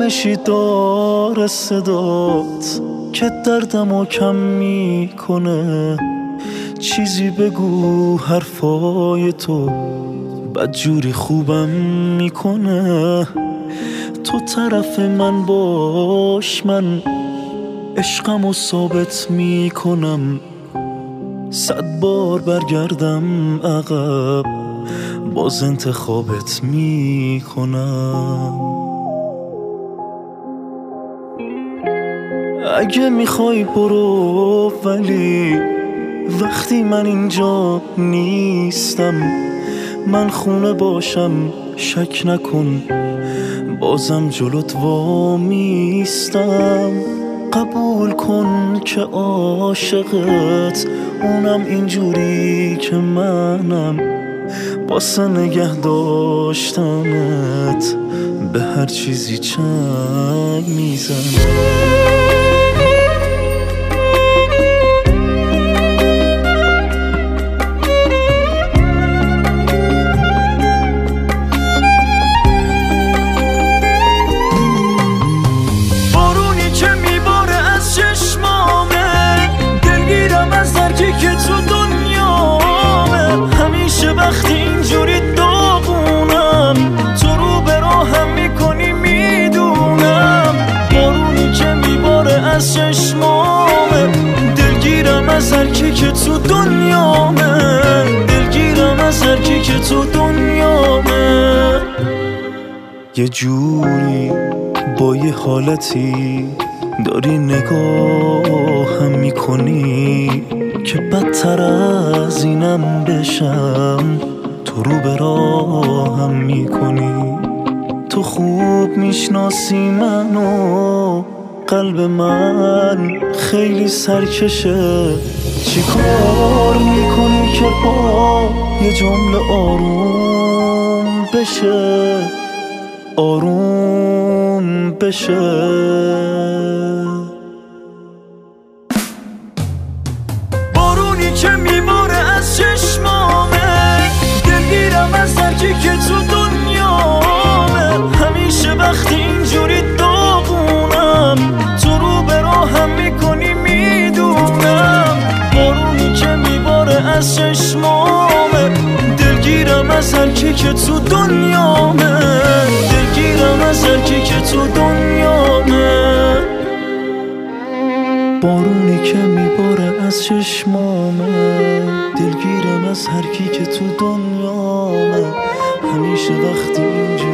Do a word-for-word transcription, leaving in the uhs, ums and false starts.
آرامشی داره صدات که دردمو کم میکنه. چیزی بگو حرفای تو بدجوری خوبم میکنه. تو طرف من باش، من عشقمو ثابت میکنم. صد بار برگردم عقب باز انتخابت میکنم. اگه میخوای برو، ولی وقتی من اینجا نیستم، من خونه باشم شک نکن بازم جلوت وامیستم. قبول کن که عاشقت، اونم اینجوری که منم. واسه نگه داشتنت به هر چیزی چنگ میزنم. وقتی اینجوری داغونم، تو رو به راهم میکنی میدونم. بارونی که میباره از چشمامه، دلگیرم از هرکی که تو دنیامه. دلگیرم از هرکی که تو دنیامه. یه جوری با یه حالتی داری نگاهم میکنی که بدتر از اینم بشم. تو رو به راهم میکنی. تو خوب میشناسی منو، قلب من خیلی سرکشه. چی کار میکنی که با یه جمله آروم بشه، آروم بشه. که میباره از چشمامه، دلگیرم از هرکی که تو دنیامه. همیشه وقتی اینجوری داغونم، تو رو به راهم میکنی میدونم. بارونی که میباره از چشمامه، دلگیرم از هرکی که تو دنیامه. دلگیرم از هرکی که تو دنیامه. بارونی که میباره از چشمامه، دلگیرم از هرکی که تو دنیامه. همیشه وقتی اینجا